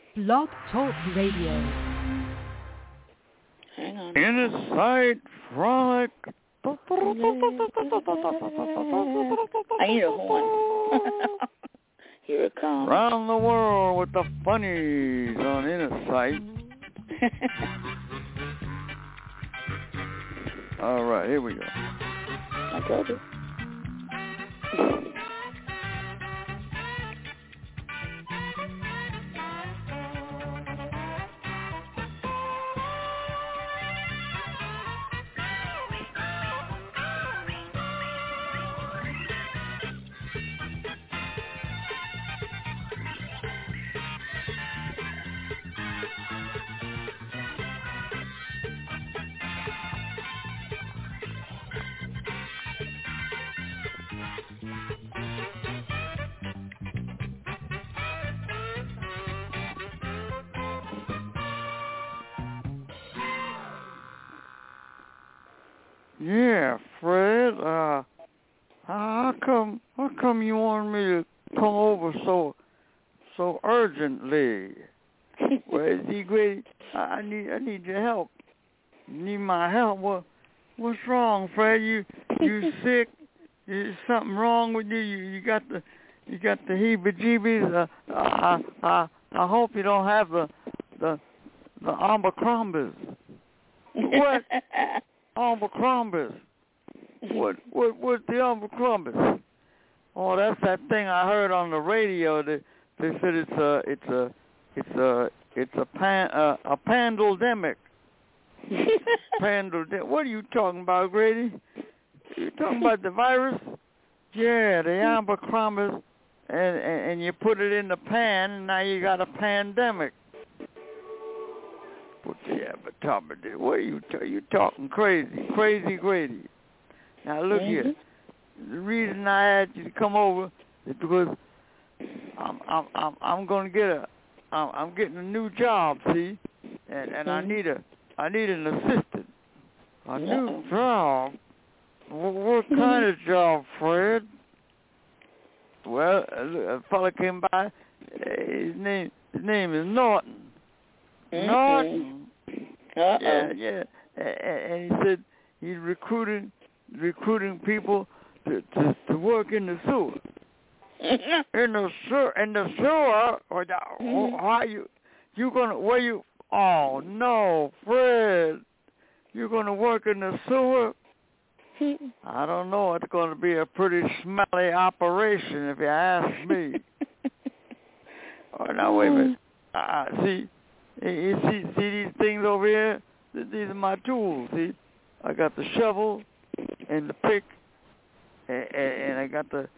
Blog Talk Radio. Hang on. Insight Frolic. I need a horn. Here it comes. Round the world with the funnies on Insight. All right, here we go. I told you. Yeah, Fred. How come you want me to come over so urgently? Well, see, Grady, I need your help. You need my help. What's wrong, Fred? You sick? Is something wrong with you? You got the heebie-jeebies. I hope you don't have the Abercrombie. What? Abercrombie. What's the Abercrombie? Oh, that's that thing I heard on the radio. They said it's a pandemic. Pandemic. What are you talking about, Grady? You talking about the virus? Yeah, the Abercrombie, and you put it in the pan, and now you got a pandemic. Put the Abercrombie. What are you talking crazy, Grady? Now look here. The reason I had you to come over is because I'm going to get I'm getting a new job, see, and I need an assistant. A new job. What kind of job, Fred? Well, a fella came by. His name is Norton. Norton. Yeah. And he said he's recruiting people to work in the sewer. In the sewer? Why you gonna? Where you? Oh no, Fred! You're gonna work in the sewer? I don't know. It's going to be a pretty smelly operation, if you ask me. Oh, now wait a minute. See, you see these things over here? These are my tools. See, I got the shovel and the pick, and I got the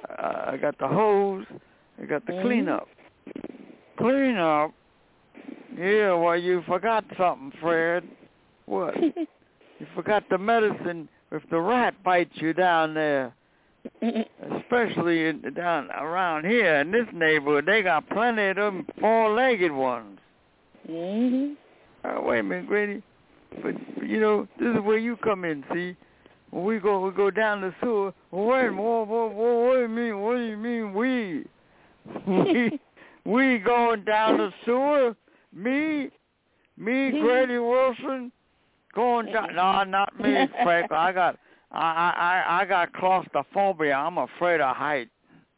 hose. I got the cleanup. Cleanup? Yeah. Well, you forgot something, Fred. What? You forgot the medicine. If the rat bites you down there, especially down around here in this neighborhood, they got plenty of them four-legged ones. Wait a minute, Grady. But you know, this is where you come in. See, when we go down the sewer. Wait a minute. What do you mean we? We going down the sewer? Me, Grady Wilson. Going down? No, not me, Frank. I got claustrophobia. I'm afraid of height.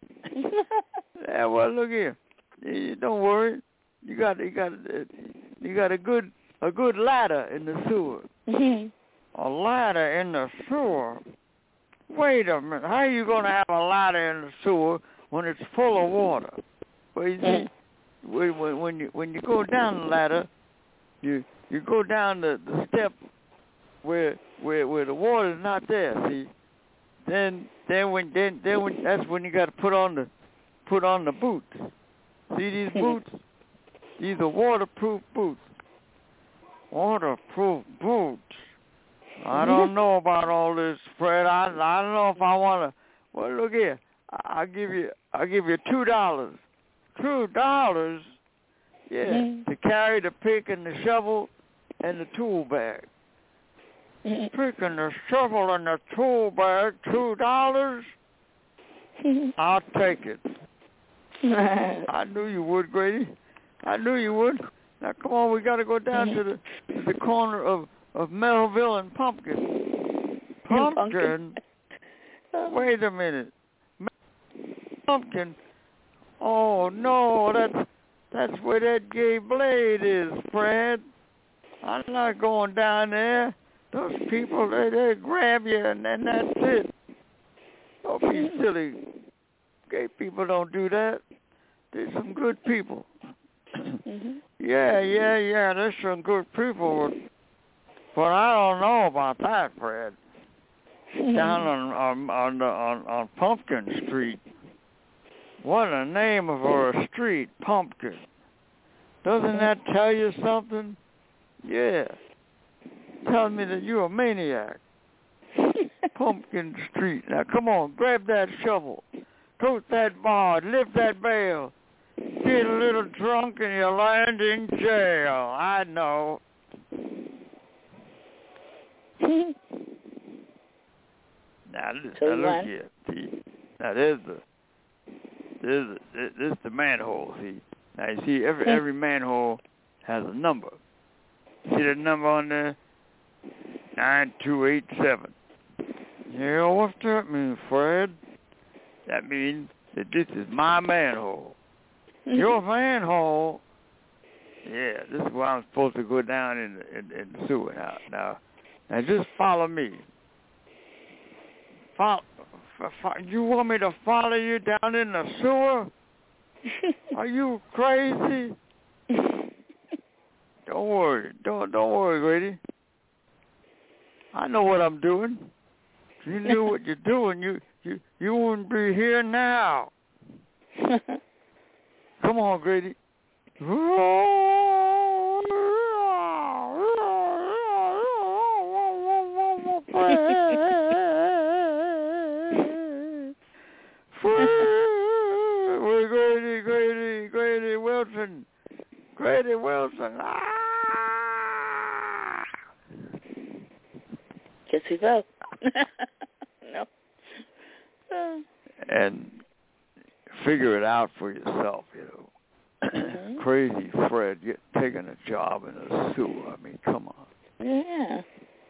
Yeah, well, look here. Don't worry. You got a good ladder in the sewer. A ladder in the sewer? Wait a minute. How are you going to have a ladder in the sewer when it's full of water? Well, you see, when you go down the ladder, you go down the step where the water's not there. See, then that's when you got to put on the boots. See these boots? These are waterproof boots. Waterproof boots. I don't know about all this, Fred. I don't know if I want to. Well, look here. I'll give you $2. $2. Yeah, to carry the pick and the shovel and the tool bag. Pick and the shovel and the tool bag, $2? I'll take it. I knew you would, Grady. I knew you would. Now, come on, we got to go down to the corner of Melville and Pumpkin. Pumpkin? Wait a minute. Pumpkin? Oh, no, that's where that gay blade is, Fred. I'm not going down there. Those people, they grab you, and then that's it. Don't be silly. Gay people don't do that. They're some good people. Yeah, there's some good people. But I don't know about that, Fred. Down on Pumpkin Street. What a name for a street, Pumpkin. Doesn't that tell you something? Yeah. Tell me that you're a maniac. Pumpkin Street. Now, come on, grab that shovel. Tote that bar. Lift that bale. Get a little drunk and you land in jail. I know. Now, look here. See? Now, this is the manhole. See? Now, you see, every manhole has a number. See that number on there? 9287. Yeah, what's that mean, Fred? That means that this is my manhole. Your manhole? Yeah, this is where I'm supposed to go down in the sewer now. Now, just follow me. You want me to follow you down in the sewer? Are you crazy? Don't worry. Don't worry, Grady. I know what I'm doing. If you knew what you're doing, you wouldn't be here now. Come on, Grady. Grady Wilson. Grady Wilson. Guess we go. No. And figure it out for yourself, you know. Crazy Fred taking a job in a sewer. I mean, come on. Yeah.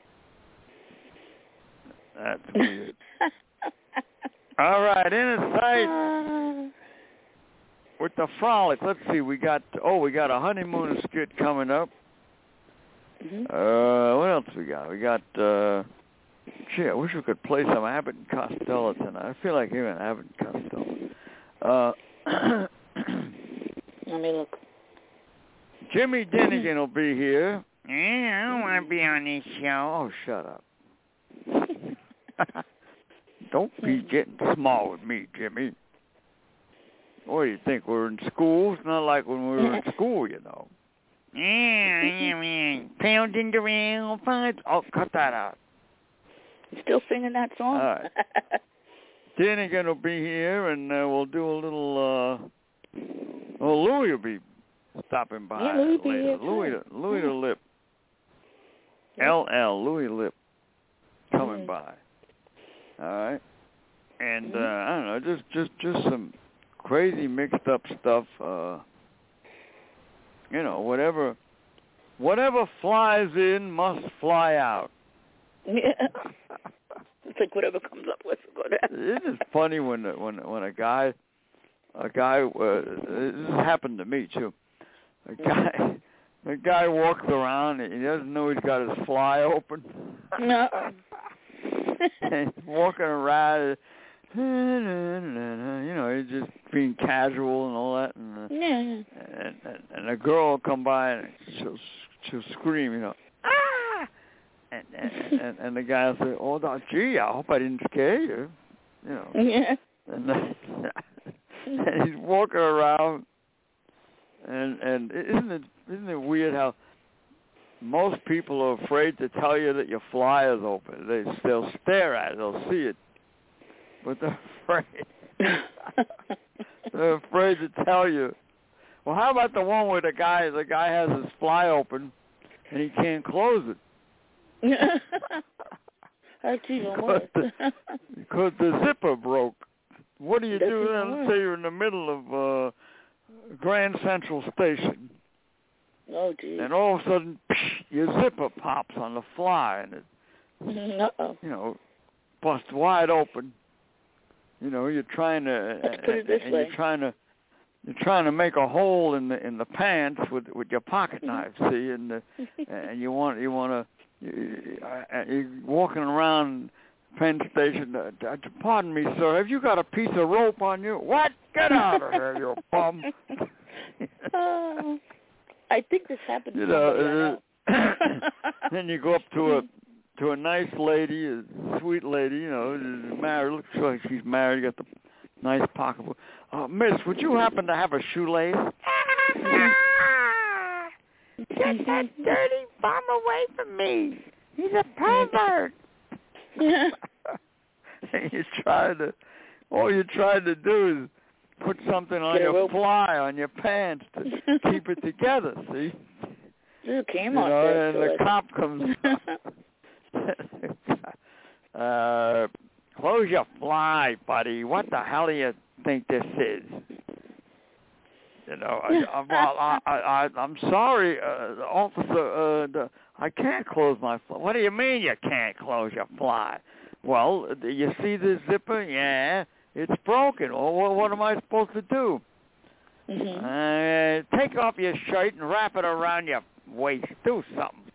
That's weird. All right, in sight with the frolic. Let's see, we got a honeymoon skit coming up. What else we got? We got, I wish we could play some Abbott and Costello tonight. I feel like hearing Abbott and Costello. Let me look. Jimmy Dinnigan will be here. Yeah, I don't want to be on this show. Oh, shut up. Don't be getting small with me, Jimmy. What do you think? We're in school? It's not like when we were in school, you know. Yeah. Pounding the rail. Oh, cut that out. You still singing that song? All right. Dinnigan will be here, and we'll do a little, Louie will be stopping by later. Louie the Lip. Louie Lip coming by. All right. And, I don't know, just some crazy mixed up stuff, you know, whatever flies in must fly out. Yeah. It's like whatever comes up with. It is funny when a guy, this happened to me too. A guy walks around and he doesn't know he's got his fly open. No. And he's walking around, you know, he's just being casual and all that. And a girl will come by and she'll scream, you know, ah! And the guy will say, oh, gee, I hope I didn't scare you, you know. Yeah. And he's walking around, and isn't it weird how most people are afraid to tell you that your fly is open. They'll stare at it, they'll see it, but they're afraid. They're afraid to tell you. Well, how about the one where the guy has his fly open and he can't close it? That's even worse. Because the zipper broke. What do you do then? Say you're in the middle Grand Central Station. Oh, geez. And all of a sudden, your zipper pops on the fly, and it, Uh-oh. you know, busts wide open. You know, you're trying to, Let's put it this way. you're trying to make a hole in the pants with your pocket knife. See, and you want to, you're walking around Penn Station. Pardon me, sir. Have you got a piece of rope on you? What? Get out of here, you bum! I think this happened to You somebody know, I know. then you go up to a nice lady, a sweet lady, you know, married. Looks like she's married. Got the nice pocketbook. Miss, would you happen to have a shoelace? Get that dirty bum away from me! He's a pervert. All you're trying to do is put something on your fly on your pants to keep it together. See? It came you off know, there, and so the cop comes. Close your fly, buddy. What the hell do you think this is? You know, I'm sorry, officer. I can't close my fly. What do you mean you can't close your fly? Well, you see the zipper? Yeah, it's broken. Well, what am I supposed to do? Mm-hmm. Take off your shirt and wrap it around your waist. Do something.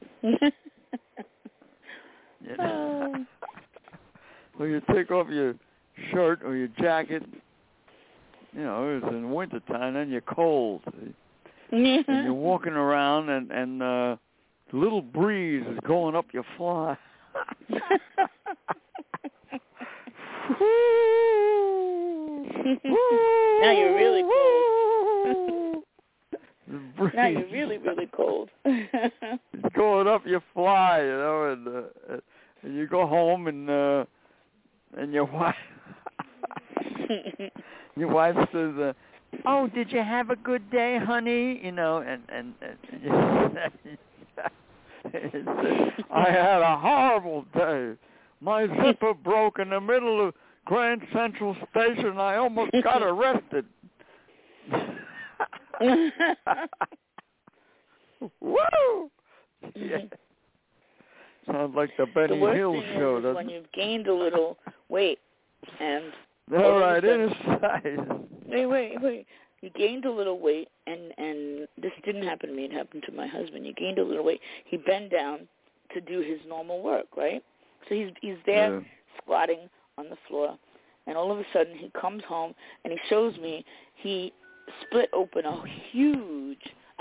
You know? Well, you take off your shirt or your jacket. You know, it's in wintertime, then you're cold. And you're walking around, and a little breeze is going up your fly. Now you're really cold. Now you're really, really cold. It's going up your fly, you know, and you go home, and your wife, says, "Oh, did you have a good day, honey?" You know, and I had a horrible day. My zipper broke in the middle of Grand Central Station. I almost got arrested. Woo! Yeah. Sounds like the Benny Hill show, doesn't it? When you've gained a little weight and all right, inside. Wait. You gained a little weight, and this didn't happen to me. It happened to my husband. He gained a little weight. He bent down to do his normal work, right? So he's there squatting on the floor, and all of a sudden he comes home and he shows me he split open a huge,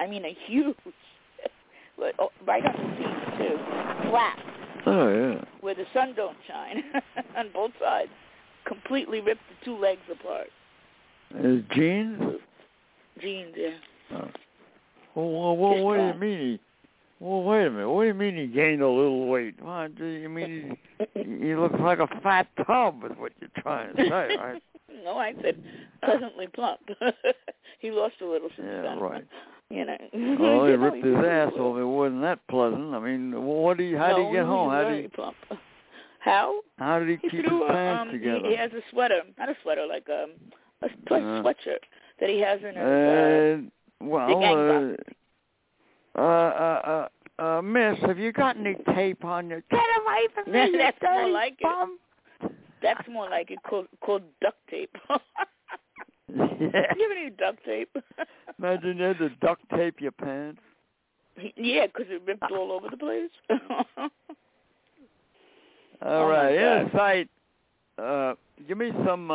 right on the seam too, flap. Oh yeah. Where the sun don't shine on both sides, completely ripped the two legs apart. His jeans? Jeans, yeah. Well, what do you mean? Well, wait a minute. What do you mean he gained a little weight? What do you mean he looks like a fat tub is what you're trying to say, right? No, I said pleasantly plump. He lost a little since then. Right. You know. Well, he ripped his ass off. It wasn't that pleasant. I mean, how did he get home? Very plump. How? How did he keep his pants together? He has a sweater, not a sweater, like a sweatshirt that he has in his Miss, have you got any tape on you? Get away from me, That's more like bum. That's more like it, called duct tape. Yeah. Do you have any duct tape? Imagine you had to duct tape your pants. Yeah, because it ripped all over the place. All right, Insight. Give me some.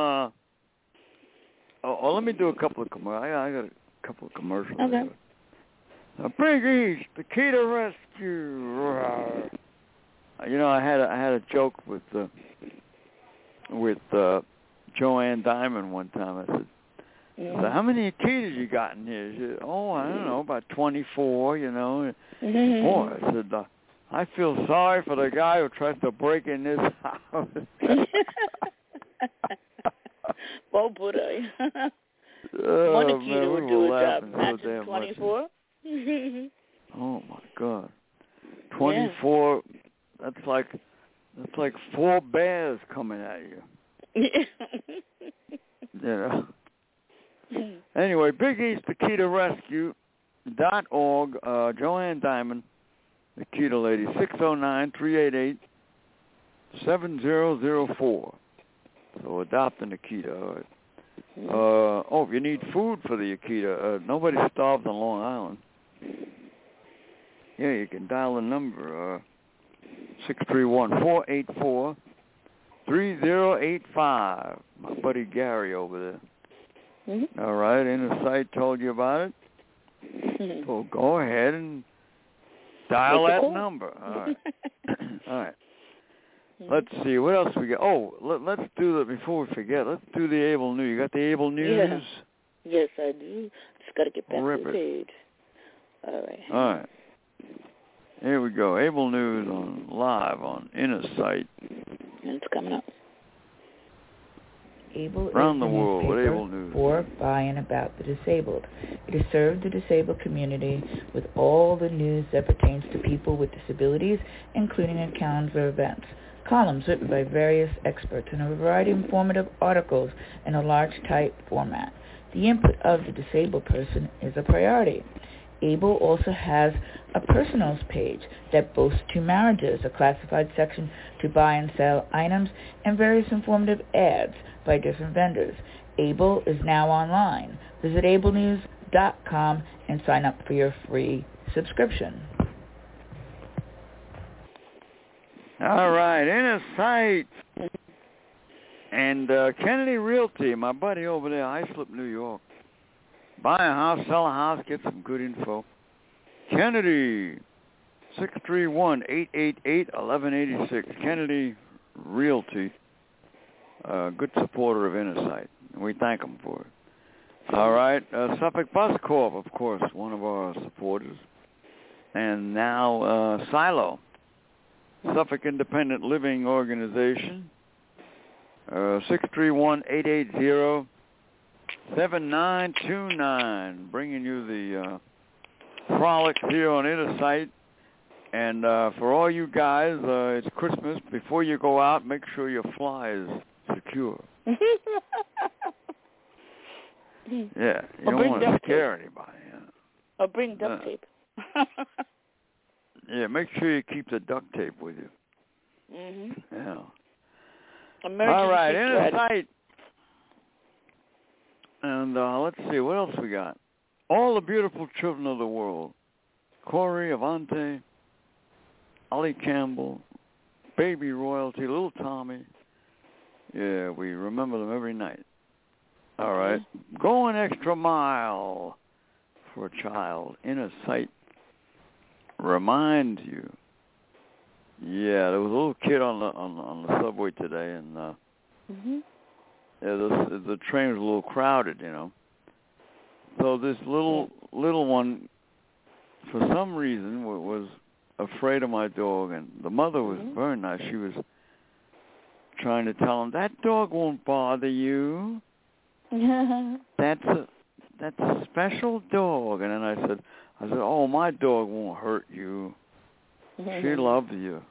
Let me do a couple of commercials. I got a couple of commercials. Okay. Big East, the key to rescue. You know, I had a joke with Joanne Diamond one time. I said, so how many keys you got in here? She said, I don't know, about 24, you know. Boy, I said, I feel sorry for the guy who tries to break in this house. Well, would I? One key would do a job. Imagine 24. Oh, my God. 24, that's like 4 bears coming at you. You know? Anyway, BigEastAkitaRescue.org, Joanne Diamond, the Akita lady, 609-388-7004. So adopt an Akita. All right. If you need food for the Akita, nobody's starved on Long Island. Yeah, you can dial the number, 631-484-3085. My buddy Gary over there. Mm-hmm. All right, Inner Sight told you about it. So go ahead and dial that number. All right. All right. Let's see, what else we got? Let's do that before we forget. Let's do the Able News. You got the Able News? Yeah. Yes, I do. Just got to get back to the page. All right. All right. Here we go. Able News live on Inner Sight. And it's coming up. Able around the world with Able News. For, by, and about the disabled. It has served the disabled community with all the news that pertains to people with disabilities, including a calendar of events, columns written by various experts, and a variety of informative articles in a large type format. The input of the disabled person is a priority. Able also has a personals page that boasts 2 marriages, a classified section to buy and sell items, and various informative ads by different vendors. Able is now online. Visit ablenews.com and sign up for your free subscription. All right, Inner Sight. And Kennedy Realty, my buddy over there, Islip, New York. Buy a house, sell a house, get some good info. Kennedy, 631-888-1186. Kennedy Realty, good supporter of Inner Sight. And we thank them for it. All right, Suffolk Bus Corp, of course, one of our supporters. And now Silo, Suffolk Independent Living Organization, 631-880-7929, bringing you the frolic here on Inner Sight. And for all you guys, it's Christmas. Before you go out, make sure your fly is secure. Yeah, you don't want to scare anybody. Or bring duct tape. Yeah, make sure you keep the duct tape with you. Mm-hmm. Yeah. Emergency all right, Inner Sight. And let's see, what else we got? All the beautiful children of the world. Corey, Avante, Ollie Campbell, Baby Royalty, Little Tommy. Yeah, we remember them every night. All right. Go an extra mile for a child. Inner Sight reminds you. Yeah, there was a little kid on the subway today, and the train was a little crowded, you know. So this little one, for some reason, was afraid of my dog, and the mother was very nice. She was trying to tell him, that dog won't bother you. That's a special dog. And then I said, oh, my dog won't hurt you. She loves you.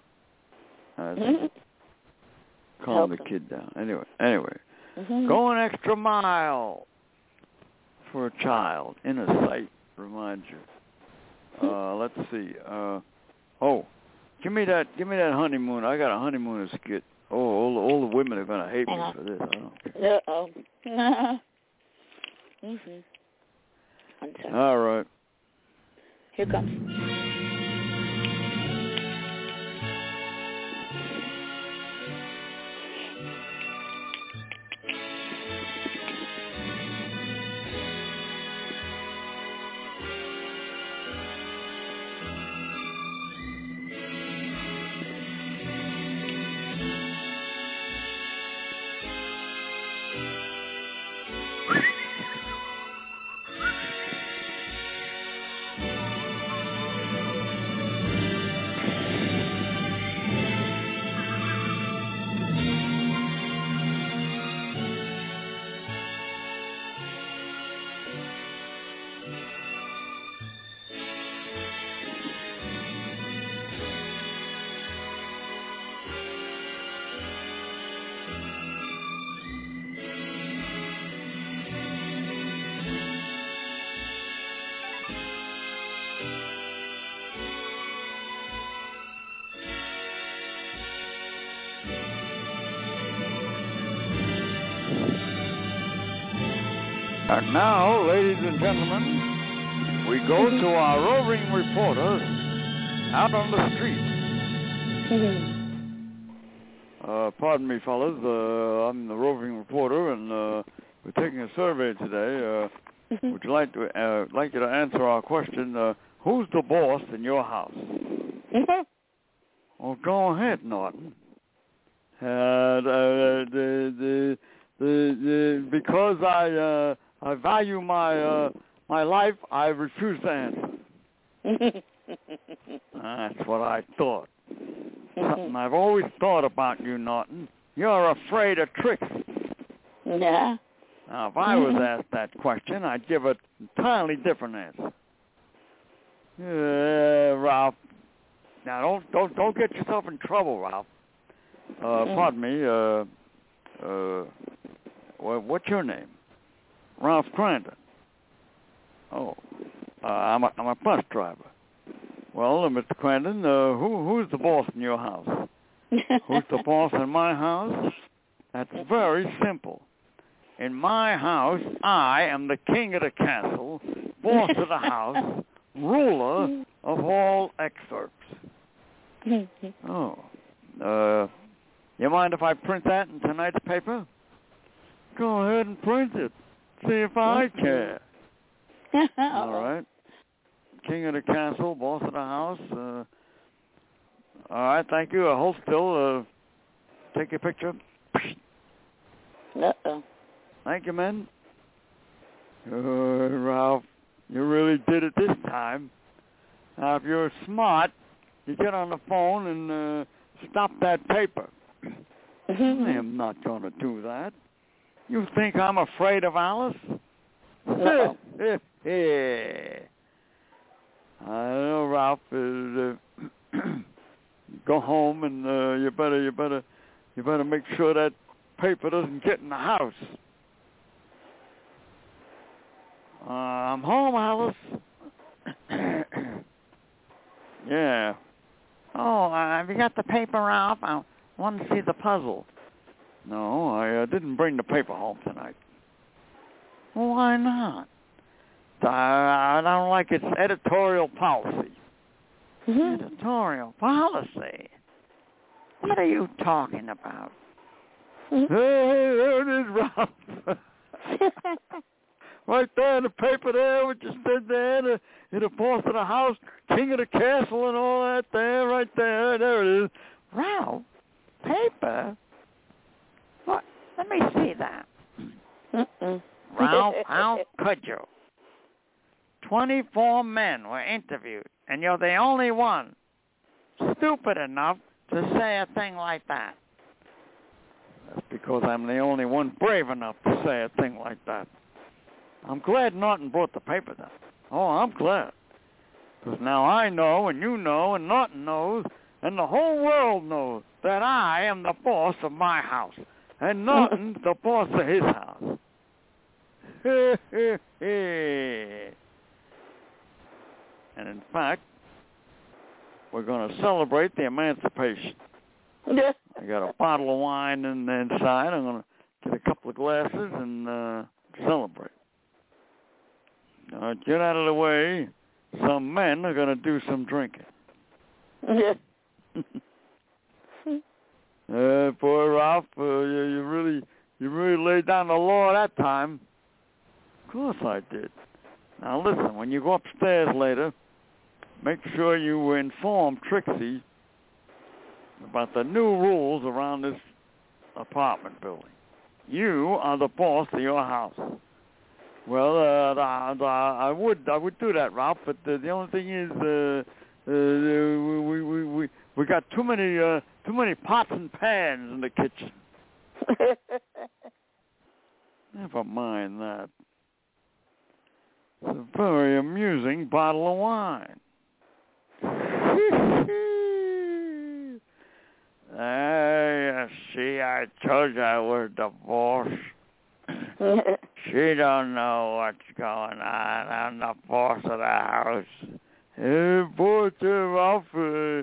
Calm the kid down. Anyway. Go an extra mile for a child. Inner Sight reminds you. Let's see. Give me that honeymoon. I got a honeymoon skit. Oh, all the women are going to hate me for this. I don't care. All right. Here comes. And now, ladies and gentlemen, we go to our roving reporter out on the street. Pardon me, fellas. I'm the roving reporter, and we're taking a survey today. Would you like you to answer our question? Who's the boss in your house? Well, go ahead, Norton. Because I value my life, I refuse to answer. That's what I thought. Something I've always thought about you, Norton. You're afraid of tricks. Yeah. Now, if I was asked that question, I'd give an entirely different answer. Ralph. Now, don't get yourself in trouble, Ralph. Pardon me. What's your name? Ralph Crandon. Oh, I'm a bus driver. Well, Mr. Crandon, who's the boss in your house? Who's the boss in my house? That's very simple. In my house, I am the king of the castle, boss of the house, ruler of all excerpts. Oh, you mind if I print that in tonight's paper? Go ahead and print it. See if I care. All right. King of the castle, boss of the house. All right, thank you. Hold still. Take your picture. Uh-oh. Thank you, men. Ralph, you really did it this time. Now, if you're smart, you get on the phone and stop that paper. I am not going to do that. You think I'm afraid of Alice? No. I know, Ralph. Go home and you better make sure that paper doesn't get in the house. I'm home, Alice. Yeah. Oh, have you got the paper, Ralph? I want to see the puzzle. No, I didn't bring the paper home tonight. Why not? I don't like its editorial policy. Editorial policy? What are you talking about? Hey, there it is, Ralph. Right there in the paper there, what you said there, the boss of the house, king of the castle and all that there, right there. There it is. Ralph, paper? What? Let me see that. Ralph, how could you? 24 men were interviewed, and you're the only one stupid enough to say a thing like that. That's because I'm the only one brave enough to say a thing like that. I'm glad Norton brought the paper down. Oh, I'm glad. Because now I know, and you know, and Norton knows, and the whole world knows that I am the boss of my house, and Norton's the boss of his house. And in fact, we're going to celebrate the emancipation. I got a bottle of wine inside. I'm going to get a couple of glasses and celebrate. Get out of the way. Some men are going to do some drinking. Boy, Ralph, you really laid down the law that time. Of course I did. Now listen, when you go upstairs later, make sure you inform Trixie about the new rules around this apartment building. You are the boss of your house. Well, I would do that, Ralph. But the only thing is, we got too many pots and pans in the kitchen. Never mind that. It's a very amusing bottle of wine. You see, I told you I was the boss. She don't know what's going on. I'm the boss of the house. Hey, boy, Ralph, you're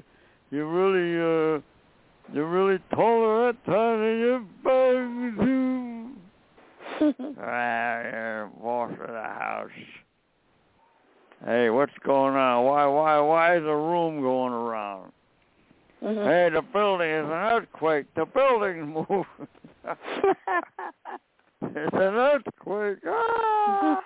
really taller that time than your bugs do. Boss of the house. Hey, what's going on? Why is the room going around? Mm-hmm. Hey, the building is an earthquake. The building's moving. It's an earthquake. Ah!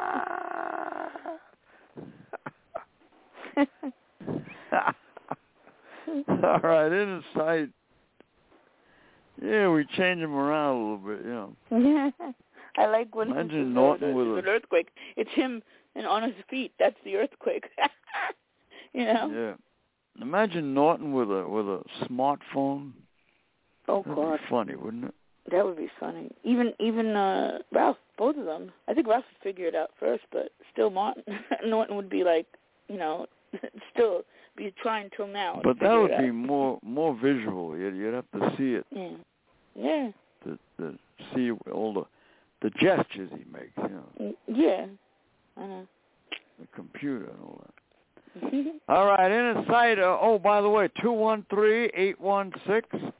All right, in sight. Yeah, we change them around a little bit, you know. I like when Imagine Norton with an earthquake. It's him and on his feet. That's the earthquake. You know. Yeah. Imagine Norton with a smartphone. Oh That'd God. be funny, wouldn't it? That would be funny. Even Ralph, both of them. I think Ralph would figure it out first, but still Norton would be like, you know, still be trying till now. But that would be more visual. You'd have to see it. Yeah. Yeah. To see all the gestures he makes, you know. Yeah. I know. The computer and all that. All right, in a sight. By the way, 213-816-1650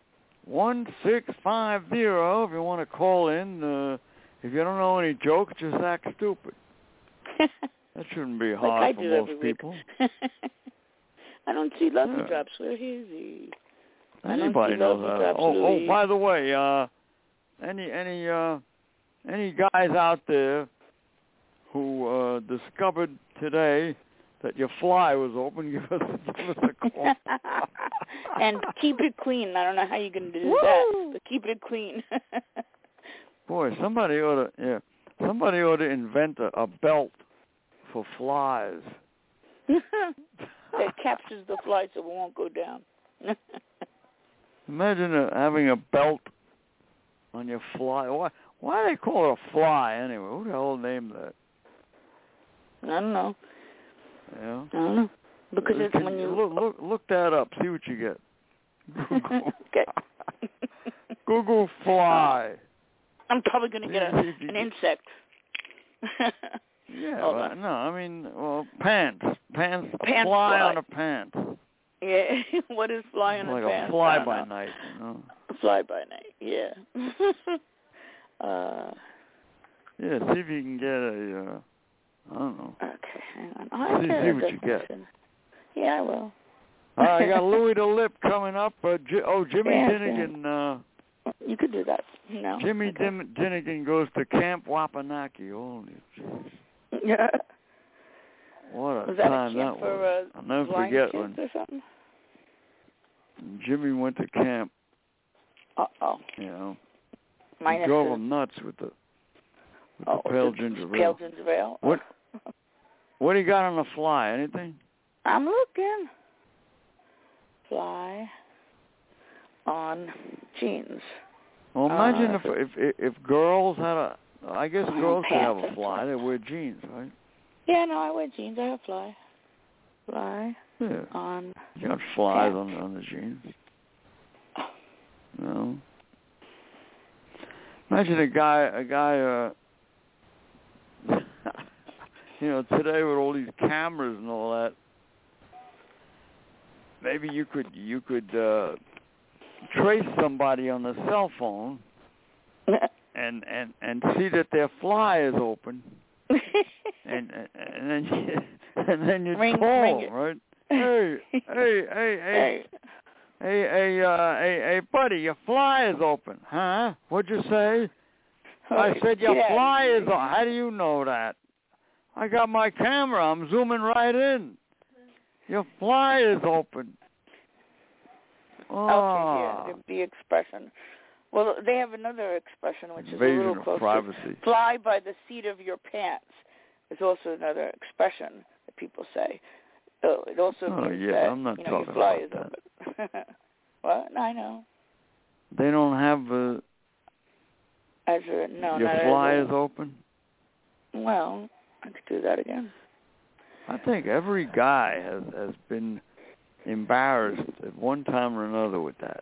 if you want to call in. If you don't know any jokes, just act stupid. That shouldn't be hard like for most people. I don't see Lucky Drops. Where is he? Anybody knows that. Oh, by the way, any guys out there who discovered today that your fly was open, give us a call. And keep it clean. I don't know how you're going to do that, but keep it clean. Boy, somebody ought to invent a belt for flies. That captures the fly so it won't go down. Imagine having a belt on your fly. Why do they call it a fly anyway? Who the hell named that? I don't know. Yeah. I don't know. Because it's when you look that up. See what you get. Google. Okay. Google fly. I'm probably going to get an insect. Yeah. Pants. Fly on a pants. Yeah. What is fly on a pants? Like a fly by night, you know. Fly by night. Yeah. Yeah. See if you can get a. I don't know. Okay, hang on. See what you get. Yeah, I will. All right, I got Louis the Lip coming up. Jimmy Dinnigan. You could do that. No. Jimmy Dinnigan goes to Camp Wapanaki. Holy jeez. Yeah. What a that time a camp that was. I'll never forget when Jimmy went to camp. Uh-oh. You know. Minus he drove him nuts with the pale ginger ale. Pale ginger ale. What do you got on the fly? Anything? I'm looking. Fly on jeans. Well, imagine if girls had I guess girls could have a fly. They wear jeans, right? Yeah, no, I wear jeans. I have fly. Fly on. You got flies on the jeans. No. Imagine a guy. Today with all these cameras and all that, maybe you could trace somebody on the cell phone and see that their fly is open, and then you call, right? Hey, buddy, your fly is open, huh? What'd you say? I said your fly is open. How do you know that? I got my camera. I'm zooming right in. Your fly is open. Okay, yeah, the expression. Well, they have another expression which is a little closer. Privacy. Fly by the seat of your pants is also another expression that people say. So it also means that I'm not talking your fly about is that. open. What? I know. They don't have your fly is open? Well, I could do that again. I think every guy has been embarrassed at one time or another with that.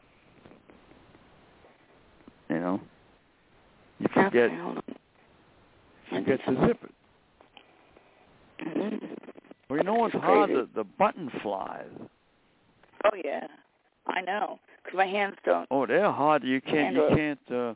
You know? You forget to zip it. Well, you know what's hard? The button flies. Oh yeah, I know. Because my hands don't. Oh, they're hard. You can't. You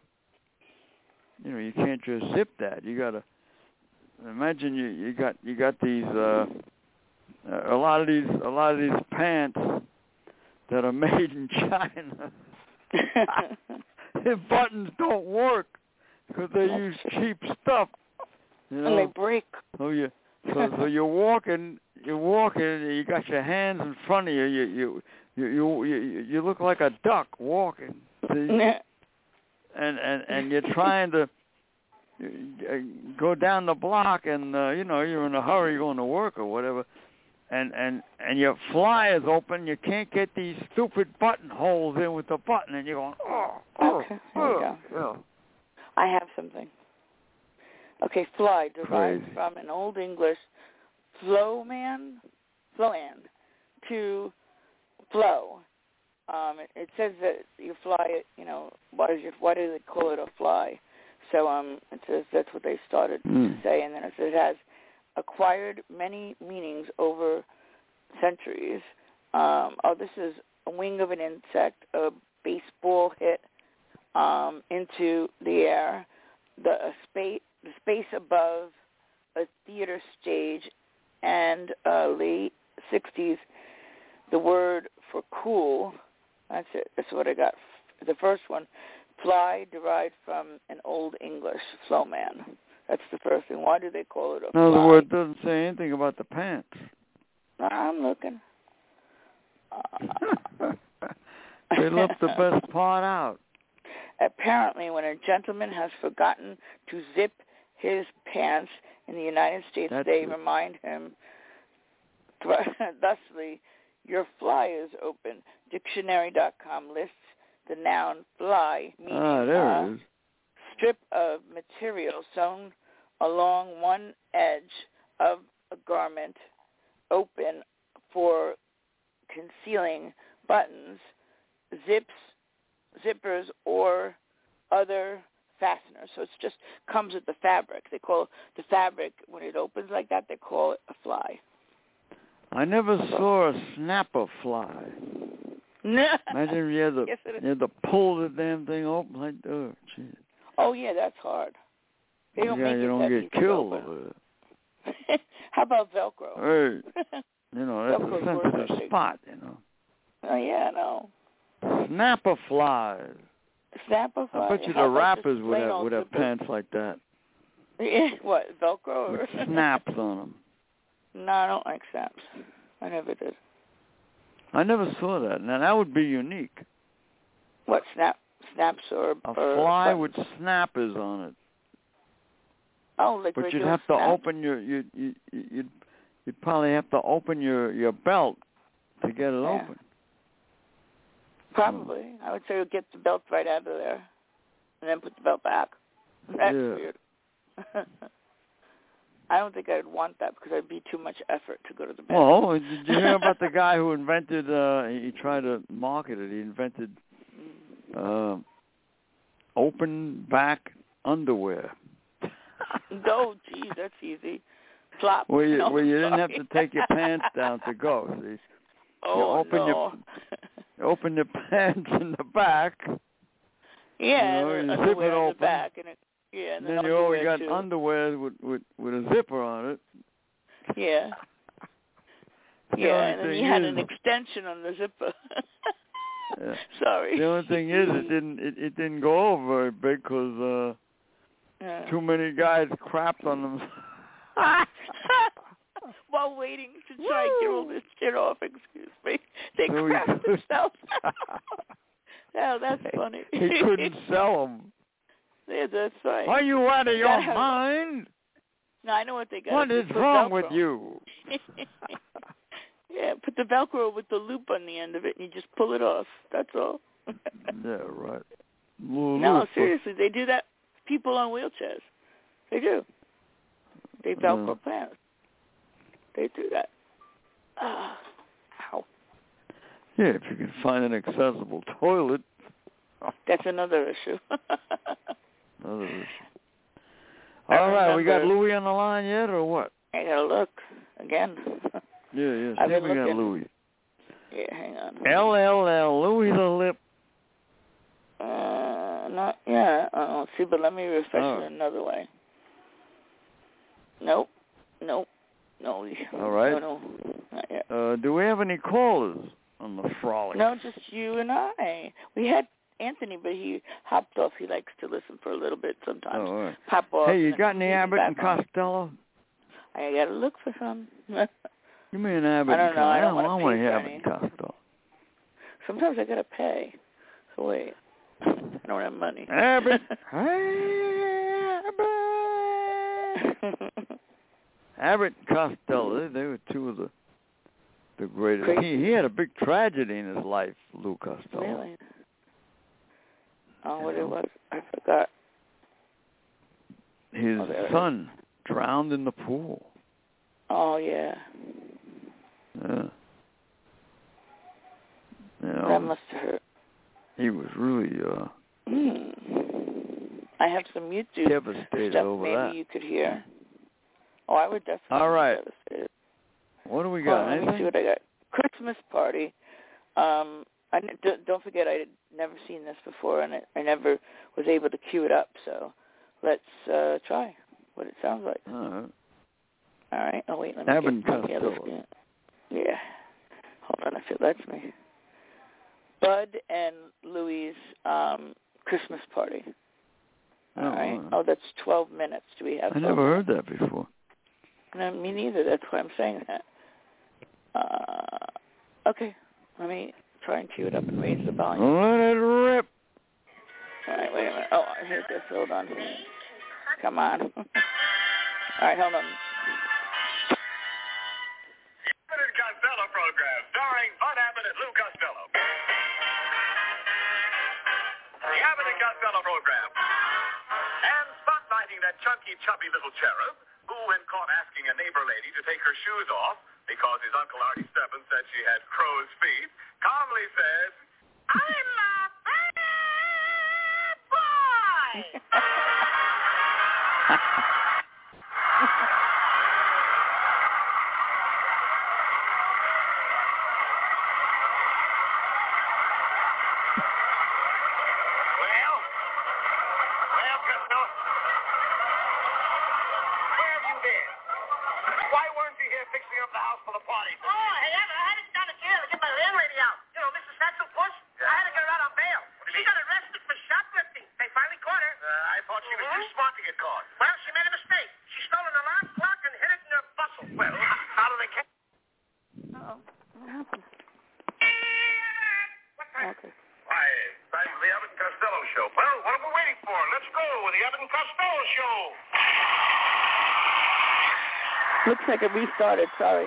can't just zip that. You gotta imagine you got these a lot of these pants that are made in China. The buttons don't work because they use cheap stuff. You know? And they break. So you're walking. You got your hands in front of you. You look like a duck walking. See? and you're trying to go down the block, and you're in a hurry going to work or whatever, and your fly is open. You can't get these stupid buttonholes in with the button, and you're going, okay, here we go. Yeah. I have something. Okay, fly derives from an Old English flowman to flow. It says that you fly. Why do they call it a fly? So it says that's what they started to say, and then it says it has acquired many meanings over centuries. This is a wing of an insect, a baseball hit into the air, the space above a theater stage, and late 60s, the word for cool. That's it. That's what I got. The first one, fly, derived from an Old English flowman. That's the first thing. Why do they call it a fly? In other words, it doesn't say anything about the pants. I'm looking. They left the best part out. Apparently, when a gentleman has forgotten to zip his pants in the United States, they remind him, thusly, your fly is open. Dictionary.com lists the noun fly, meaning there it is. Strip of material sewn along one edge of a garment, open for concealing buttons, zippers, or other fasteners. So it just comes with the fabric. They call the fabric, when it opens like that, they call it a fly. I never saw a snapper fly. Imagine if you had to pull the damn thing open like, oh, jeez. Oh, yeah, that's hard. They don't make it you don't get killed over it. How about Velcro? Hey, that's a sensitive spot, Oh, yeah, I know. Snapper flies. Snapper flies? I bet you the rappers would have pants like that. Yeah, what, Velcro? With snaps on them. No, I don't like snaps. I never did. I never saw that. Now, that would be unique. What, snaps or... A fly buttons? with snappers on it. Oh, like but you'd have to open you'd probably have to open your belt to get it open. Probably. I would say get the belt right out of there and then put the belt back. That's weird. I don't think I'd want that because it'd be too much effort to go to the bathroom. Well, did you hear about the guy who invented, he tried to market it, he invented open back underwear. Oh, geez, that's easy. Flop. Where you didn't have to take your pants down to go. See? Oh, you open your pants in the back. Yeah, you and zip it open. The back, and then you always got underwear with a zipper on it. Yeah. And then you had an extension on the zipper. Yeah. Sorry. The only thing is, it didn't go over very big because too many guys crapped on them. While waiting to try and get all this shit off, excuse me. They crapped themselves. Oh, that's funny. He couldn't sell them. Yeah, that's right. Are you out of your mind? No, I know what they got. What is wrong with you? Yeah, put the Velcro with the loop on the end of it, and you just pull it off. That's all. Yeah, right. No, seriously, they do that. People on wheelchairs, they do. They Velcro pants. They do that. Ow. Yeah, if you can find an accessible toilet. That's another issue. All right, we got Louis on the line yet, or what? I gotta look again. Yeah. See if we got Louis. Yeah, hang on. LLL, Louis the Lip. Not yet. See, but let me refresh it another way. Nope. No. All right. No, not yet. Do we have any callers on the Frolic? No, just you and I. We had Anthony, but he hopped off. He likes to listen for a little bit sometimes. Oh, all right. Pop off. Hey, you got any Abbott and Costello? I got to look for some. You mean Abbott? I don't know. I don't want to pay for Abbott and Costello. Sometimes I got to pay. So wait. I don't have money. Abbott. Abbott and Costello, they were two of the greatest. He had a big tragedy in his life, Lou Costello. Really? Oh, what it was? I forgot. His son drowned in the pool. Oh, yeah. Yeah. That must have hurt. He was really I have some YouTube devastated stuff over maybe that. you could hear. Oh, I would definitely All right. be devastated. What do we got? Let me see what I got. Christmas party. Don't forget, I had never seen this before, and I never was able to cue it up. So let's try what it sounds like. All right. Oh, wait. Let me Abbott get Costello. Yeah. Hold on, if it lets me. Bud and Louie's Christmas party. All right. Oh, that's 12 minutes. Do we have? I never heard that before. No, me neither. That's why I'm saying that. Okay. Let me try and cue it up and raise the volume. Let it rip. All right, wait a minute. Oh, I hate this. Hold on. Come on. All right, hold on. The Abbott and Costello program, starring Bud Abbott and Lou Costello. The Abbott and Costello program. And spotlighting that chunky, chubby little cherub who, when caught asking a neighbor lady to take her shoes off because his Uncle Artie Stebbins said she had crow's feet, calmly says, "I'm a bad boy." Well, Costello, where have you been? Why weren't you here fixing up the house for the party? Oh, hey, I had to get down to jail to get my landlady out. You know, Mrs. Satchel Puss. Yeah. I had to get her out on bail. What do you She mean? got arrested for shoplifting. They finally caught her. I thought she was too smart to get caught. Well, she made a mistake. She stole an alarm clock and hid it in her bustle. Well, how do they catch? Uh-oh. What happened? What's that? Okay. Why, time for the Abbott and Costello show. Well, what are we waiting for? Let's go with the Abbott and Costello show. Looks like it restarted. Sorry.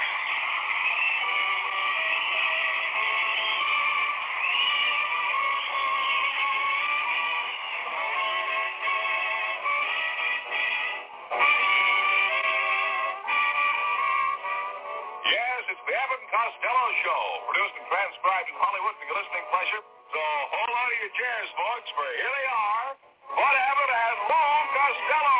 Yes, it's the Abbott and Costello show, produced and transcribed in Hollywood for your listening pleasure. So hold on to your chairs, folks, for here they are, Bud Abbott and Lou Costello.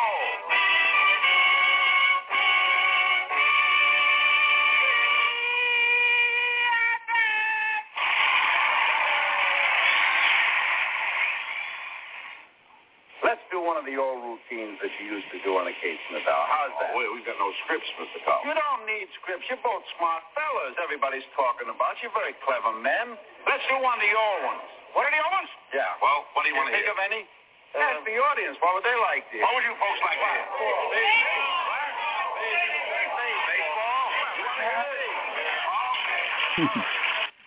Let's do one of the old routines that you used to do on occasion, Adele. How's that? Wait, we've got no scripts, Mr. Cowell. You don't need scripts. You're both smart fellas. Everybody's talking about you. Very clever men. Let's do one of the old ones. What are the old ones? Yeah. Well, what do you want to Think hear? of any? Ask the audience. What would they like to hear? What would you folks like to hear? Baseball. You want to hear baseball?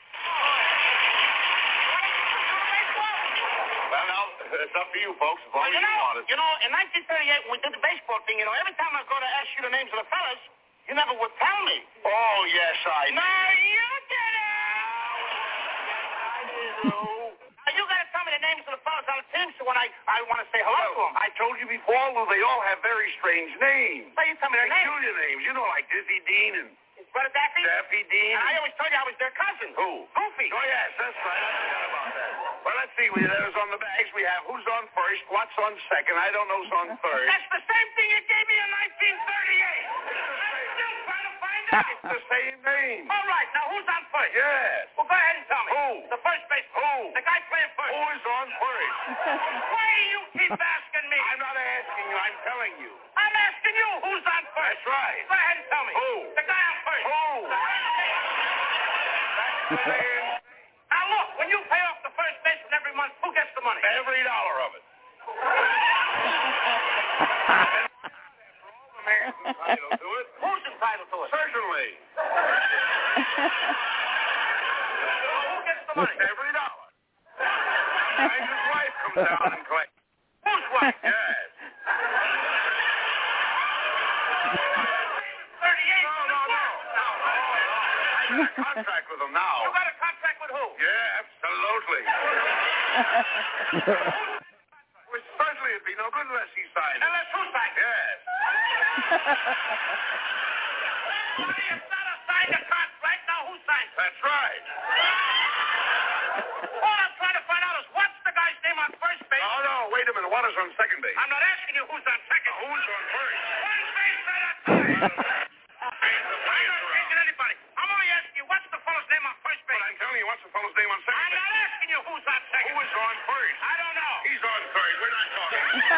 Well, now, it's up to you, folks. As long as you want it. You know, in 1938, when we did the baseball thing, you know, every time I go to ask you the names of the fellas, you never would tell me. Oh, yes, I No, you didn't. Now, you got to tell me the names of the fellas on the team so when I want to say hello to them. I told you before, Lou, they all have very strange names. Well, you tell me their names. Peculiar names, you know, like Dizzy Dean and Brother Daffy? Daffy Dean. And I always told you I was their cousin. Who? Goofy. Oh, yes, that's right. I forgot about that. Well, let's see. There's on the bags. We have who's on first, what's on second. I don't know who's on third. That's the same thing you gave me in 1938. I'm still trying to find It's the same name. All right, now who's on first? Yes. Well, go ahead and tell me. Who? The first base. Who? The guy playing first. Who is on first? Why do you keep asking me? I'm not asking you. I'm telling you. I'm asking you who's on first. That's right. Go ahead and tell me. Who? The guy on first. Who? Now look, when you pay off the first baseman every month, who gets the money? Every dollar of it. Entitled to it. Who's entitled to it? Certainly. Who gets the money? Every dollar. And his wife comes down and collects. Whose wife? Yes. 38. No. I got a contract with him now. You got a contract with who? Yeah, absolutely. Well, certainly it'd be no good unless he signed it. Unless who signed it? Yes. It's not a signed contract. Now who signed it? That's right. All I'm trying to find out is what's the guy's name on first base? Oh, no, wait a minute. What is on second base? I'm not asking you who's on second. Who's on first? One base at a time. I'm not asking anybody. I'm only asking you what's the fellow's name on first base. But I'm telling you what's the fellow's name on second base. I'm not asking you who's on second. Who is on first? I don't know. He's on third. We're not talking.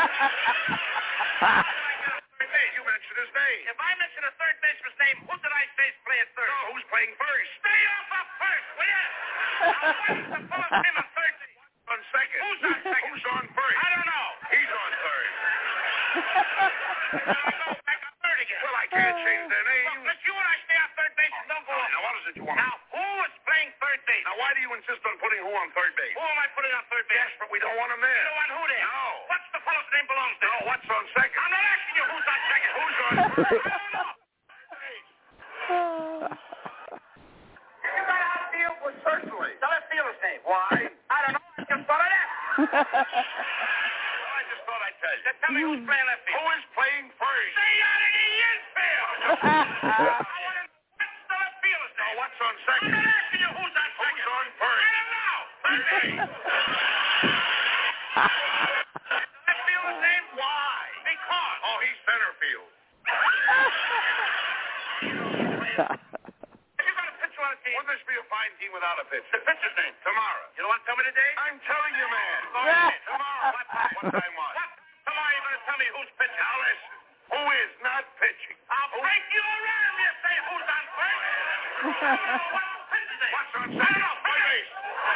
You mentioned his name. If I mention a third baseman's name, who did I say is playing third? No, who's playing first? Stay off of first, will you? What's the fellow's name on third base? On second. Who's on second? Who's on first? I don't know. He's on third. Now I go back on third again. Well, I can't change their name. Well, let you and I stay on third base and don't go on. Now, what is it you want? Now, who is playing third base? Now, why do you insist on putting who on third base? Who am I putting on third base? Yes, but we don't want him there. You don't want who there? No. What's the fellow's name belongs to? No, what's on second? I'm not asking you who's on second. Who's on first? I don't know. You got an outfield? Well, certainly. The left fielder's name. Why? I don't know. I just thought I'd ask. I just thought I'd tell you. Then tell me who's playing left field. Who is playing first? Stay out of the infield. I want to know what's the left fielder's name. No, what's on second? I'm not asking you who's on second. Who's on first? I don't know. Left fielder's name? Why? Because. Oh, he's center field. Wouldn't this be a fine team without a pitcher? The pitcher's name? Tomorrow. You don't want to tell me today? I'm telling you, man. Tomorrow. What time? What time was? What? Tomorrow you're going to tell me who's pitching. Now listen. Who is not pitching? I'll break you around if you say who's on first. What's the pitcher's name? What's on second? I don't know. Third base.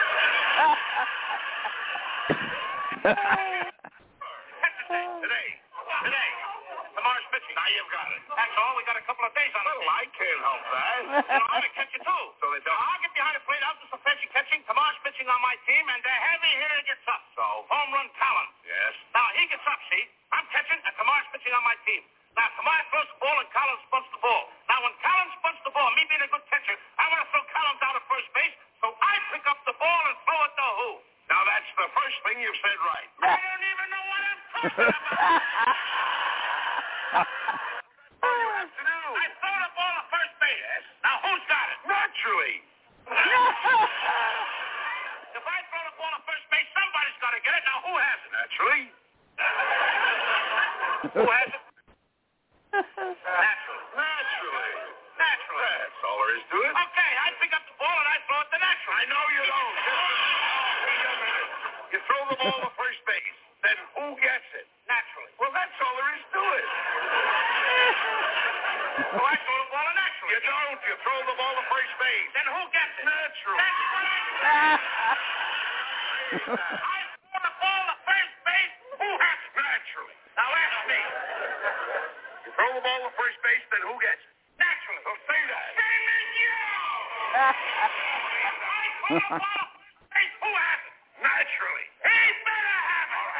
Pitcher's name. Today. Tomorrow's pitching. Now you've got it. That's all. We got a couple of days on it. Well, I can't help that. I'm going to catch you, too. So they don't. I'll get behind the plate. I'll do some catching. Tomorrow's pitching on my team, and the heavy hitter gets up. So? Home run Collins. Yes. Now, he gets up, see? I'm catching, and Tamar's pitching on my team. Now, Tamar throws the ball, and Collins bunts the ball. Now, when Collins bunts the ball, me being a good catcher, I want to throw Collins out of first base, so I pick up the ball and throw it to who? Now, that's the first thing you've said right. I don't even know what I'm talking about. All you have to do. I throw the ball to first base. Yes. Now, who's got it? Naturally. If I throw the ball to first base, somebody's got to get it. Now, who has it? Naturally. Who has it? Naturally. That's all there is to it. Okay, I pick up the ball and I throw it to Naturally. I know you don't. Wait a minute. You throw the ball to first base. Then who gets it? Naturally. Well, that's all there is to it. So I throw the ball to Naturally. You don't. You throw the ball to first base. Then who gets it? Naturally. That's what I throw the ball to first base. Who has it? Naturally. Now ask me. You throw the ball to first base, then who gets it? Naturally. So say that. Same as you. I throw the ball to first base. Who has it? Naturally. He better have it.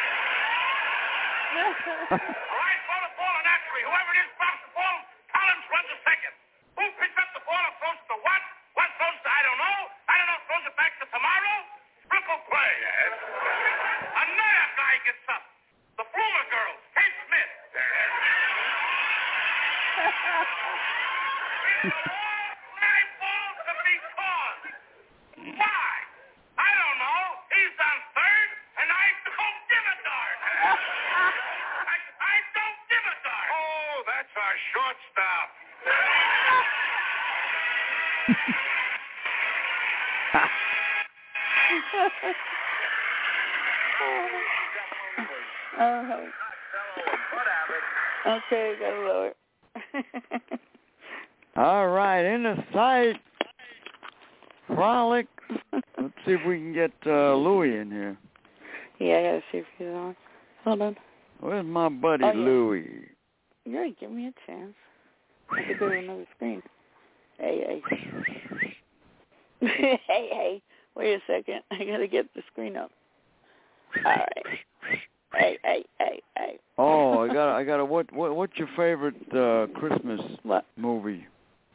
All right, throw the ball to Naturally. Whoever it is drops the ball. Collins runs to second. Who picks up the ball and throws it to what? What throws to I don't know. Throws it back to Tomorrow. Triple play. Yes. Another guy gets up. The Flumer girls. Kate Smith. It's all fly ball to be caught. Why? I don't know. He's on third, and I don't give a darn. I don't give a darn. Oh, that's our shortstop. Okay, gotta lower. All right, in the sight, frolic. Let's see if we can get Louie in here. Yeah, I gotta see if he's on. Hold on. Where's my buddy Louie? Yeah, give me a chance. I could go to another screen. Hey. hey. Wait a second. I gotta get the screen up. All right. Hey. Oh, I got. What's your favorite Christmas movie?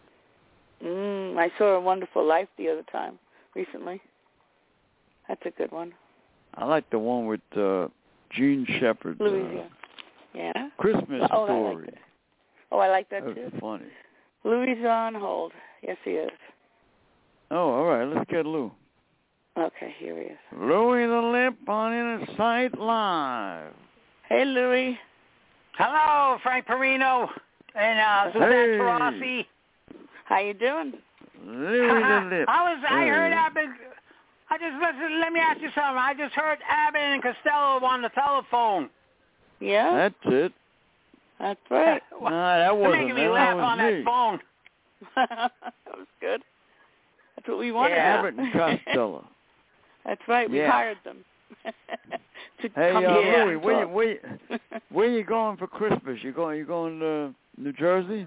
I saw A Wonderful Life the other time, recently. That's a good one. I like the one with Gene Shepard. Louis, yeah. Christmas Story. I like that too. That's funny. Louis is on hold. Yes, he is. Oh, all right. Let's get Lou. Okay, here he is. Louie the Lip on Inner Sight Live. Hey, Louie. Hello, Frank Perino and Suzanne Tarasi. How you doing? Louie the Lip. I heard Abbott. Let me ask you something. I just heard Abbott and Costello on the telephone. Yeah? That's it. That's right. No, that wasn't. You're making me laugh on that phone. That was good. That's what we wanted. Yeah, Abbott and Costello. That's right. We hired them. Hey, Louie, where you going for Christmas? You going to New Jersey?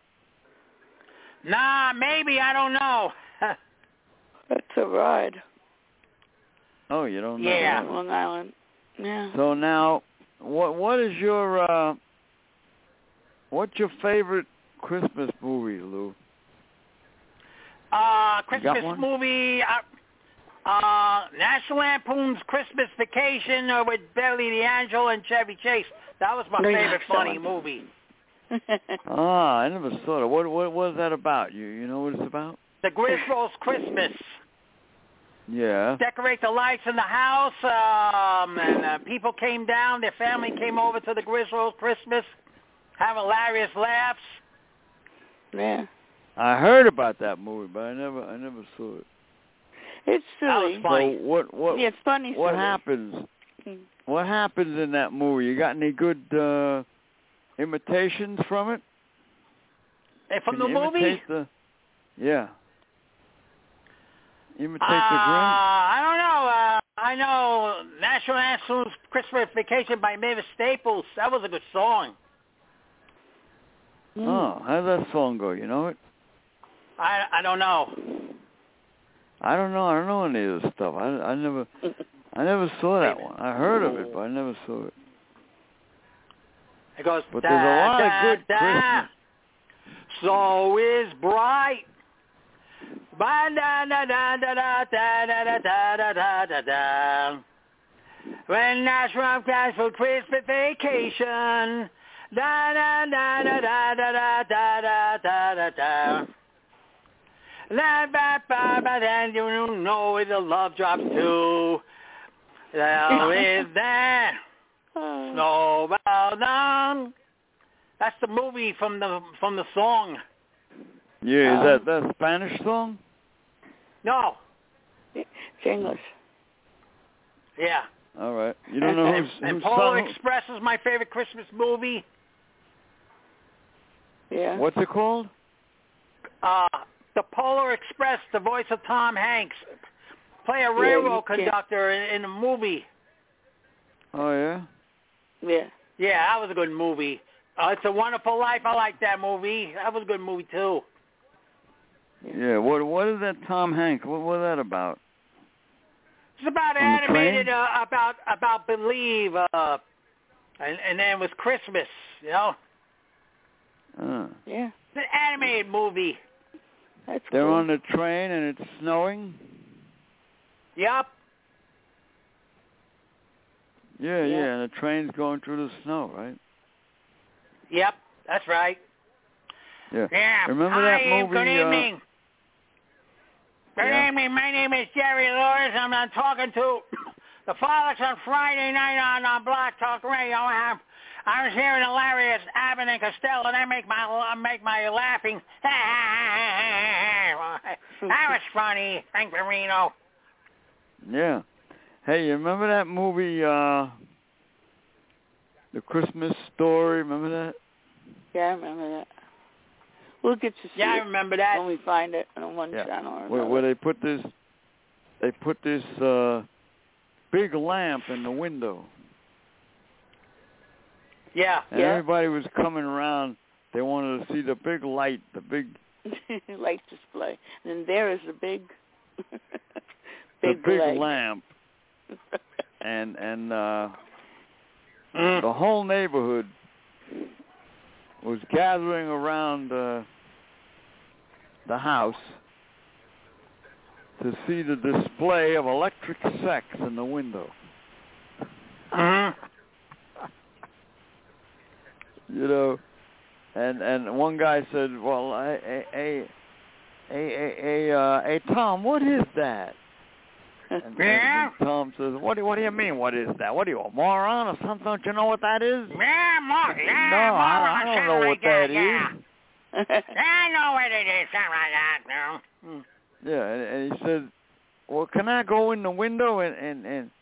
Nah, maybe. I don't know. That's a ride. Oh, you don't know? Yeah. Long Island. Yeah. So now, what is your what's your favorite Christmas movie, Lou? Christmas movie. National Lampoon's Christmas Vacation with Beverly D'Angelo and Chevy Chase. That was my favorite funny movie. I never saw it. What was that about? You know what it's about? The Griswold's Christmas. Yeah. Decorate the lights in the house, and people came down. Their family came over to the Griswold's Christmas, have hilarious laughs. Yeah. I heard about that movie, but I never saw it. It's silly. That was funny. So what? Yeah, it's funny. What silly. happens? What happens in that movie? You got any good imitations from it? From the movie? Yeah. Imitate the Grinch? I don't know. I know National Lampoon's Christmas Vacation by Mavis Staples. That was a good song. Oh, how does that song go? You know it? I don't know. I don't know any of this stuff. I never saw that one. I heard of it, but I never saw it. It goes, but there's a lot of good Christmas. So is bright. Ba da da da da da da da da da da da. When National plans for Christmas vacation. Da da da da da da da da da da da. La ba ba ba, then you know where the love drops to. Now is that snowball down? That's the movie from the song. Yeah, is that Spanish song? No. It's English. Yeah. All right. You don't know who's And Polar Express is my favorite Christmas movie. Yeah. What's it called? The Polar Express, the voice of Tom Hanks. Play a railroad conductor in a movie. Oh, yeah? Yeah. Yeah, that was a good movie. It's a Wonderful Life. I like that movie. That was a good movie, too. Yeah, what is that Tom Hanks? What was that about? It's about animated, about Believe, and then it was Christmas, you know? Yeah. It's an animated movie. That's They're cool. on the train and it's snowing? Yep. Yeah, and the train's going through the snow, right? Yep, that's right. Yeah. Yeah. Remember that movie? Good evening. Good evening. My name is Jerry Lewis. I'm talking to the Frolics on Friday night on Black Talk Radio. I was hearing hilarious Abbott and Costello. They make my laughing. That was funny. Thank you, Reno. Yeah. Hey, you remember that movie, The Christmas Story? Remember that? Yeah, I remember that. We'll get to see Yeah, I it remember that. when we find it on one channel or another. Where they put this big lamp in the window. Yeah. And everybody was coming around. They wanted to see the big light, the big light display. And there is the big big lamp. and the whole neighborhood was gathering around the house to see the display of electric sex in the window. You know, and one guy said, "Well, hey, Tom, what is that?" And Tom says, "What do you mean? What is that? What are you, a moron or something? Don't you know what that is?" No, I don't know what that is. I know what it is, something like that, no. Yeah, and he said, "Well, can I go in the window and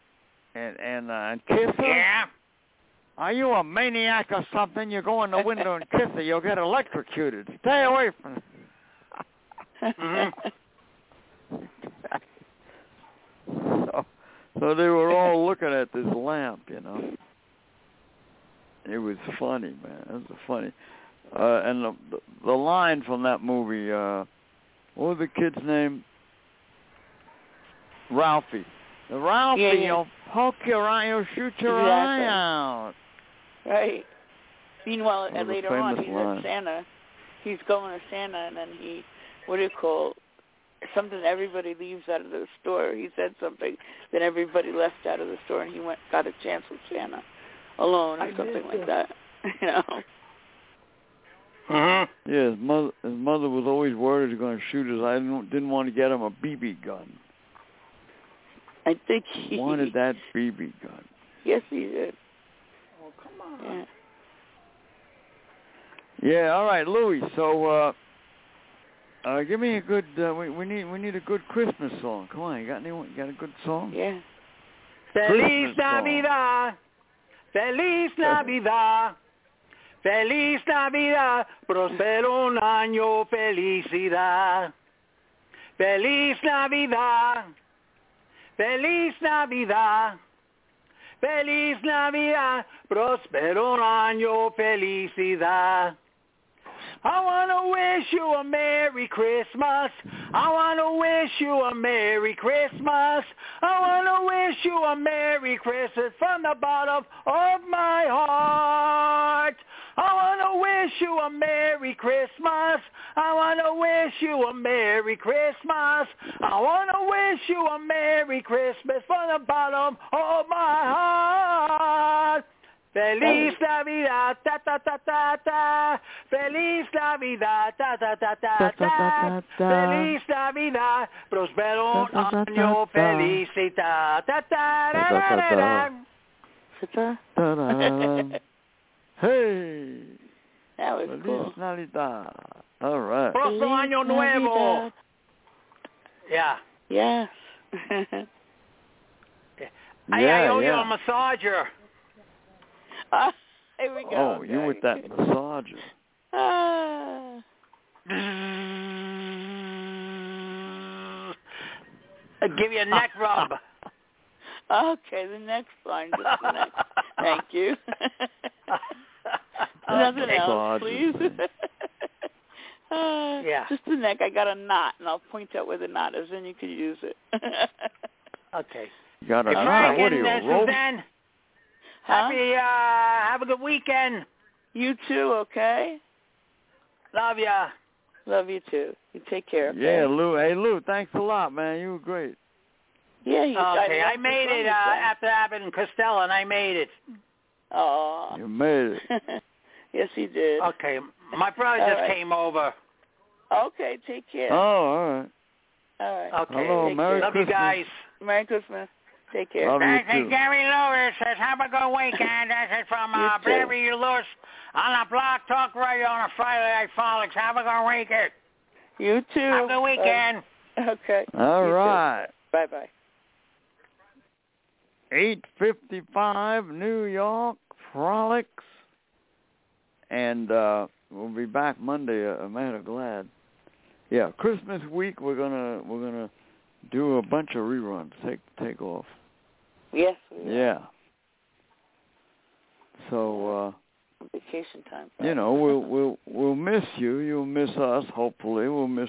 kiss her?" Yeah. Are you a maniac or something? You go in the window and kiss her, you'll get electrocuted. Stay away from her. So they were all looking at this lamp, you know. It was funny, man. It was funny. And the line from that movie, what was the kid's name? Ralphie. Ralphie, you'll poke your eye, you'll shoot your eye out. Right. Meanwhile, later on, he's line. at Santa. He's going to Santa, and then he, something everybody leaves out of the store. He said something that everybody left out of the store, and he got a chance with Santa alone or something like that. You know. Yeah, his mother was always worried he was going to shoot us. I didn't want to get him a BB gun. I think he wanted that BB gun. Yes, he did. Oh, come on. Yeah, all right, Louis. So, give me a good. We need a good Christmas song. Come on, you got a good song? Yeah. Feliz Navidad, Feliz Navidad, Feliz Navidad, prospero un año, felicidad. Feliz Navidad, Feliz Navidad, Feliz Navidad, prospero un año, felicidad. I want to wish you a Merry Christmas. I want to wish you a Merry Christmas. I want to wish you a Merry Christmas from the bottom of my heart. I want to wish you a Merry Christmas. I want to wish you a Merry Christmas. I want to wish you a Merry Christmas from the bottom of my heart. Feliz Navidad, ta ta ta ta ta. Feliz Navidad, ta ta ta ta ta. Feliz Navidad, prospero un año, felicidad. Ta ta ta ta. Hey. That was cool. Feliz Navidad. All right. Próximo año nuevo. Yeah. Yes. I owe you a massager. Here we go. Oh, you with that massager. I'll give you a neck rub. Okay, the next line. Just the neck. Thank you. Nothing else, please. Yeah. Just the neck. I got a knot, and I'll point out where the knot is, and you can use it. Okay. You got a knot? What are you, a rope? Suzanne, have a good weekend. You too, okay? Love ya. Love you too. You take care, okay? Yeah, Lou. Hey, Lou, thanks a lot, man. You were great. Yeah, okay, I made it after Abbott and Costello, and I made it. Oh. You made it. Yes, he did. Okay, my brother just came over. Okay, take care. Oh, all right. All right. Okay. Hello, Merry Love Christmas. you guys. Merry Christmas. Take care. Love you too. Gary Lewis says, have a good weekend. This is from Barry Lewis on the Blog Talk Radio on a Friday Night Frolics. Have a good weekend. You too. Have a good weekend. Okay. All right. Bye-bye. 8:55, New York, Frolics. And we'll be back Monday, matter glad. Yeah, Christmas week we're gonna do a bunch of reruns. Take off. Yes, we will. Yeah. So vacation time. You know, we'll miss you. You'll miss us. Hopefully, we'll miss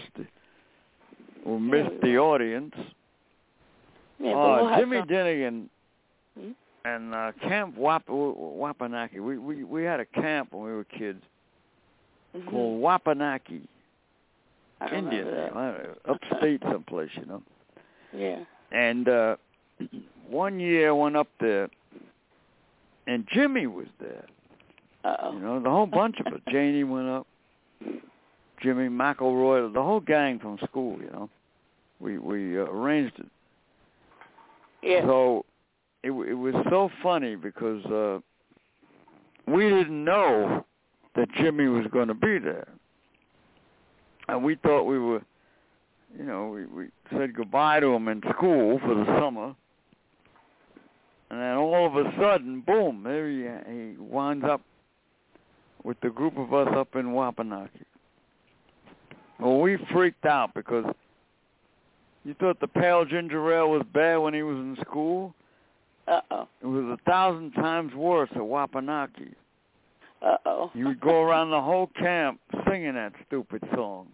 the audience. Yeah, we'll Jimmy Dinnigan and Camp Wapanaki. We had a camp when we were kids called Wapanaki. Indian, upstate someplace, you know. Yeah. And one year I went up there, and Jimmy was there. Uh-oh. You know, the whole bunch of us. Janie went up, Jimmy McElroy, the whole gang from school, you know. We arranged it. Yeah. So it was so funny because we didn't know that Jimmy was going to be there. And we thought we were, you know, we said goodbye to him in school for the summer. And then all of a sudden, boom, there he winds up with the group of us up in Wapanaki. Well, we freaked out because you thought the pale ginger ale was bad when he was in school. Uh-oh. It was 1,000 times worse at Wapanaki. Uh-oh. He would go around the whole camp singing that stupid song.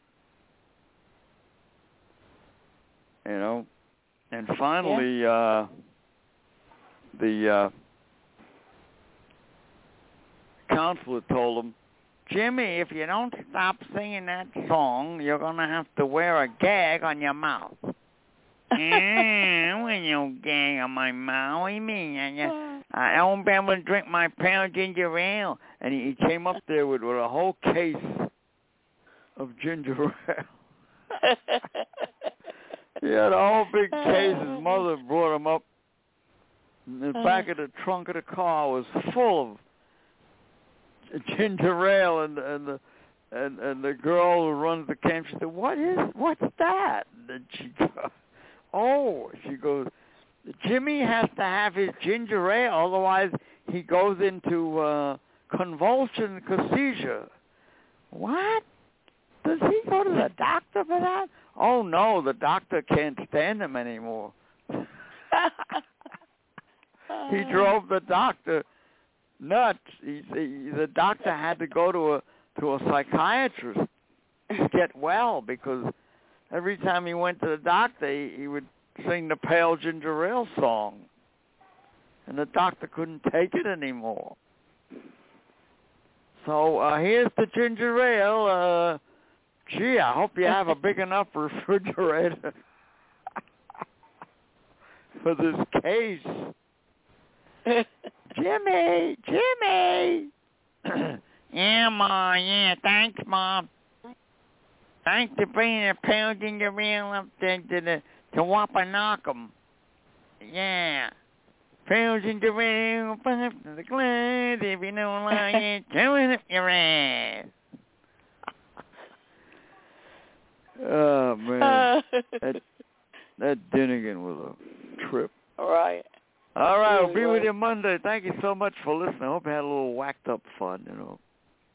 You know? And finally, the counselor told him, Jimmy, if you don't stop singing that song, you're going to have to wear a gag on your mouth. When you gag on my mouth, what do you mean? I won't be able to drink my pale ginger ale. And he came up there with a whole case of ginger ale. He had a whole big case. His mother brought him up. And the back of the trunk of the car was full of ginger ale, and the girl who runs the camp, she said, what's that? And she goes, Jimmy has to have his ginger ale, otherwise he goes into convulsion seizure. What? Does he go to the doctor for that? Oh no, the doctor can't stand him anymore. He drove the doctor nuts. The doctor had to go to a psychiatrist to get well, because every time he went to the doctor, he would sing the Pale Ginger Ale song, and the doctor couldn't take it anymore. So here's the ginger ale. Gee, I hope you have a big enough refrigerator for this case. Jimmy! Yeah, Ma, yeah, thanks, Mom. Thanks for bringing the Pale Ginger Ale up to Wapanakam. Yeah. Pale Ginger Ale, up to the glass, if you don't like it, throw it up your ass. Oh, man. That Dinnigan was a trip. All right. All right, I'll be with you Monday. Thank you so much for listening. I hope you had a little whacked up fun, you know.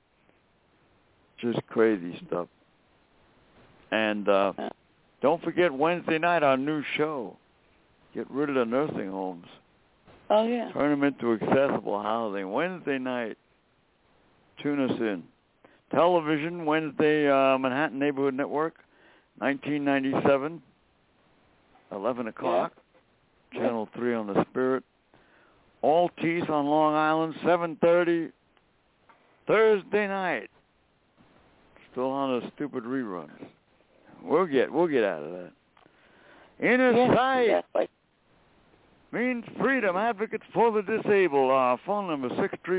Just crazy stuff. And don't forget Wednesday night, our new show. Get rid of the nursing homes. Oh, yeah. Turn them into accessible housing. Wednesday night. Tune us in. Television, Wednesday, Manhattan Neighborhood Network, 1997, 11 o'clock. Yeah. Channel 3 on the Spirit. Altice on Long Island, 7:30, Thursday night. Still on the stupid reruns. We'll get out of that. Inner Sight means freedom. Advocates for the disabled. Our phone number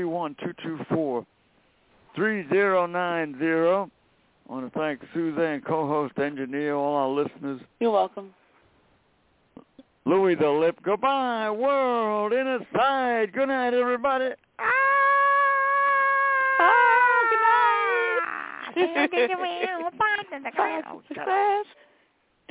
631-224-3090. I want to thank Suzanne, co-host, engineer, all our listeners. You're welcome. Louis the Lip. Goodbye, world. Inner Sight. Good night, everybody. Good night.